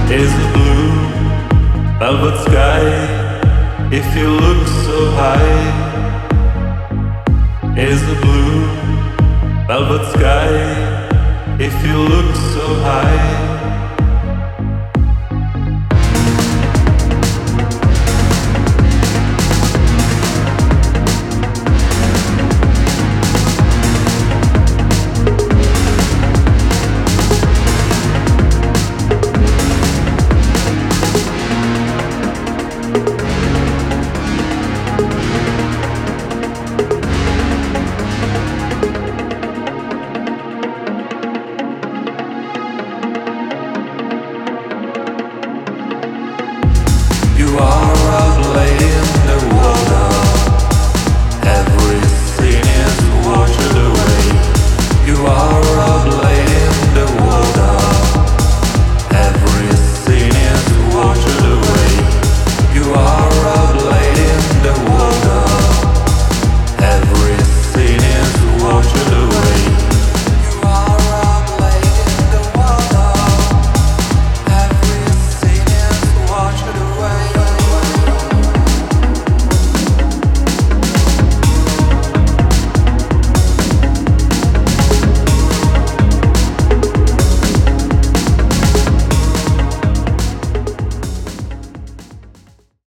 is a blue velvet sky. If you look so high, is a blue velvet sky. If you look so high.